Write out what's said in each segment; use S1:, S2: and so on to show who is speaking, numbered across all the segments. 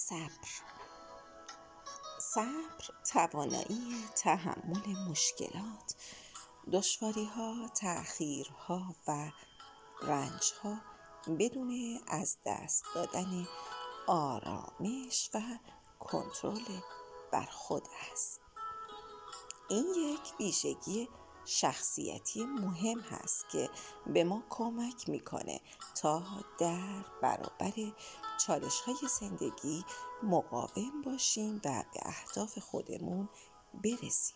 S1: صبر توانایی تحمل مشکلات، دشواری‌ها، تأخیرها و رنج‌ها بدون از دست دادن آرامش و کنترل بر خود است. این یک ویژگی شخصیتی مهم هست که به ما کمک میکنه تا در برابر چالش‌های زندگی مقاوم باشیم و به اهداف خودمون برسیم.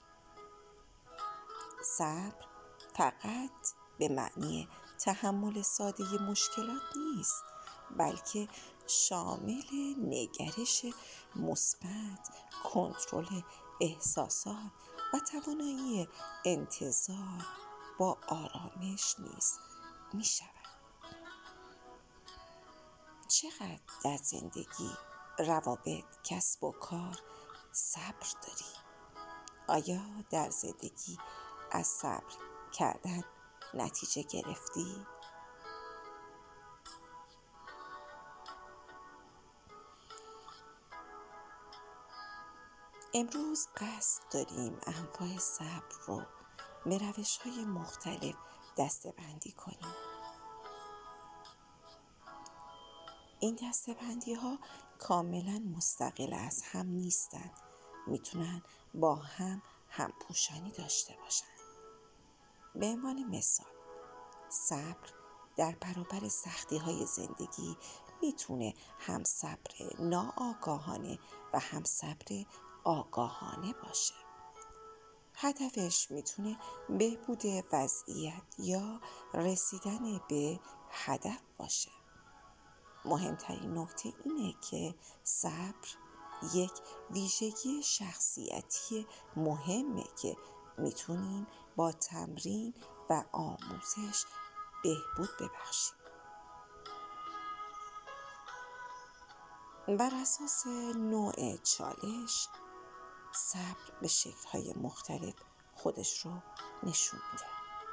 S1: صبر فقط به معنی تحمل ساده مشکلات نیست، بلکه شامل نگرش مثبت، کنترل احساسات و توانایی انتظار با آرامش نیز می شود. چقدر در زندگی، روابط، کسب و کار صبر داری؟ آیا در زندگی از صبر کردن نتیجه گرفتی؟ امروز قصد داریم انواع صبر رو به روش‌های مختلف دسته‌بندی کنیم. این دسته‌بندی‌ها کاملاً مستقل از هم نیستند. میتونن با هم همپوشانی داشته باشند. به عنوان مثال، صبر در برابر سختی‌های زندگی میتونه هم صبر ناآگاهانه و هم صبر آگاهانه باشه. هدفش میتونه بهبود وضعیت یا رسیدن به هدف باشه. مهمترین نکته اینه که صبر یک ویژگی شخصیتی مهمه که میتونیم با تمرین و آموزش بهبود ببخشیم. بر اساس نوع چالش، صبر به شکل‌های مختلف خودش رو نشون میده.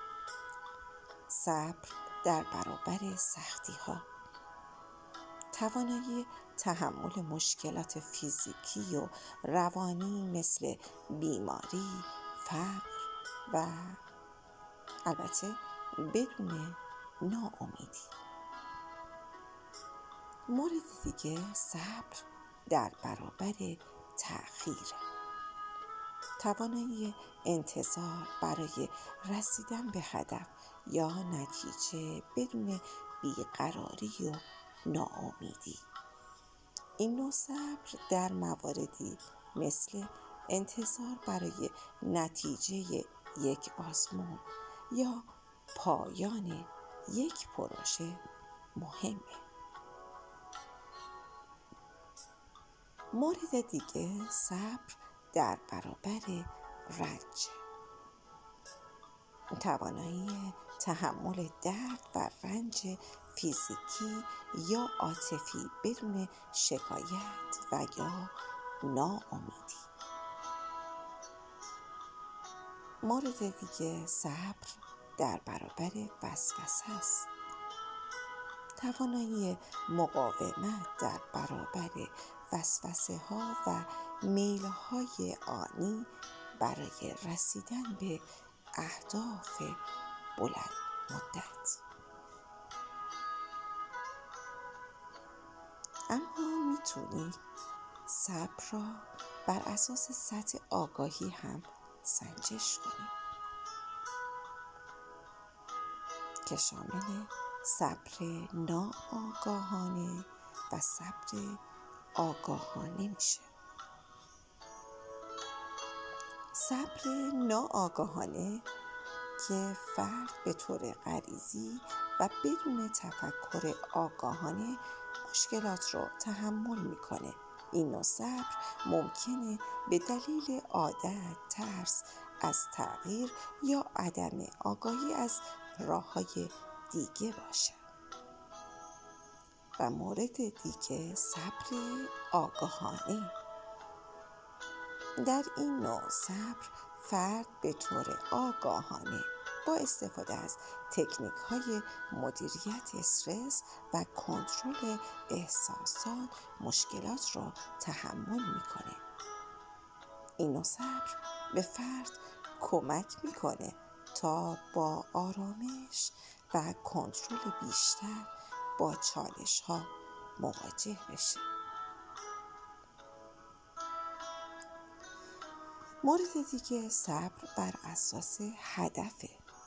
S1: صبر در برابر سختی‌ها، توانایی تحمل مشکلات فیزیکی و روانی مثل بیماری، فقر و البته بدون ناامیدی. مورد دیگه، صبر در برابر تأخیر، توانایی انتظار برای رسیدن به هدف یا نتیجه بدون بیقراری و ناامیدی. این نوع صبر در مواردی مثل انتظار برای نتیجه یک آزمون یا پایان یک پروژه مهمه. مورد دیگه، صبر در برابر رنج، توانایی تحمل درد و رنج فیزیکی یا عاطفی بدون شکایت و یا ناامیدی. مورد دیگه، صبر در برابر وسوسه است، توانایی مقاومت در برابر وسوسه ها و میل های آنی برای رسیدن به اهداف بلند مدت. اما میتونی صبر را بر اساس سطح آگاهی هم سنجش کنی که شامل صبر ناآگاهانه و صبر آگاهانه میشه. صبر ناآگاهانه که فرد به طور غریزی و بدون تفکر آگاهانه مشکلات رو تحمل میکنه. این نوع صبر ممکنه به دلیل عادت، ترس از تغییر یا عدم آگاهی از راه‌های دیگه باشه. و مورد دیگه، صبر آگاهانه. در این نوع صبر فرد به طور آگاهانه با استفاده از تکنیک‌های مدیریت استرس و کنترل احساسات مشکلات را تحمل می‌کنه. این نوع صبر به فرد کمک می‌کنه تا با آرامش و کنترل بیشتر با چالش‌ها مواجه بشه. مورد دیگه صبر بر اساس هدفه.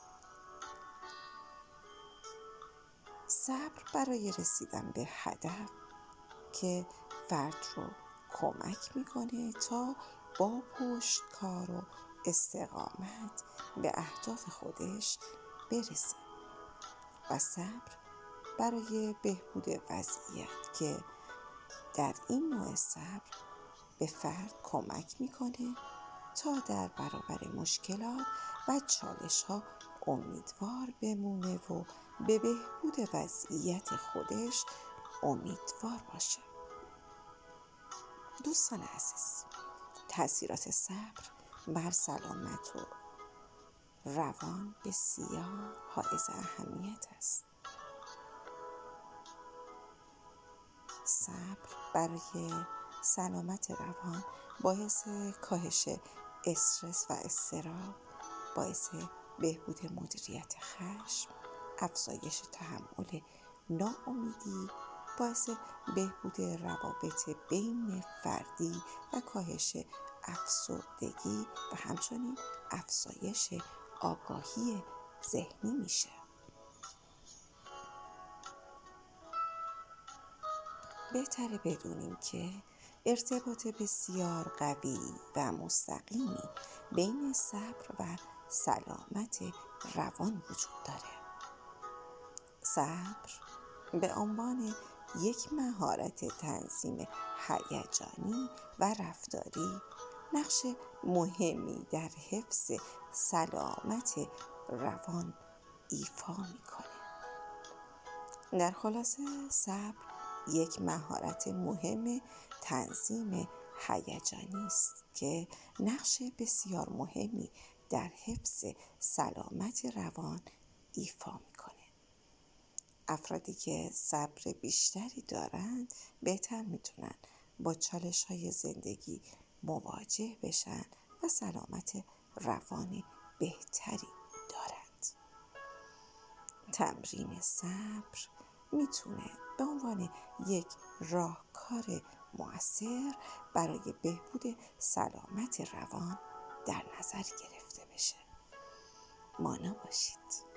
S1: صبر برای رسیدن به هدف که فرد رو کمک میکنه تا با پشتکار و استقامت به اهداف خودش برسه و صبر برای بهبود وضعیت که در این نوع صبر به فرد کمک میکنه تا در برابر مشکلات و چالش‌ها امیدوار بمونه و به بهبود وضعیت خودش امیدوار باشه. دوستان عزیز، تأثیرات صبر بر سلامت و روان بسیار حائز اهمیت است. صبر برای سلامت روان باعث کاهش استرس و اضطراب، باعث بهبود مدیریت خشم، افزایش تحمل ناامیدی، باعث بهبود روابط بین فردی و کاهش افسردگی و همچنین افزایش آگاهی ذهنی میشه. بهتره بدونیم که ارتباط بسیار قوی و مستقیمی بین صبر و سلامت روان وجود داره. صبر به عنوان یک مهارت تنظیم هیجانی و رفتاری نقش مهمی در حفظ سلامت روان ایفا میکنه. در خلاصه صبر یک مهارت مهم تنظیم هیجانی است که نقش بسیار مهمی در حفظ سلامت روان ایفا میکنه. افرادی که صبر بیشتری دارند بهتر میتونن با چالش‌های زندگی مواجه بشن و سلامت روان بهتری دارند. تمرین صبر میتونه به عنوان یک راهکار مؤثر برای بهبود سلامت روان در نظر گرفته بشه. مانا باشید.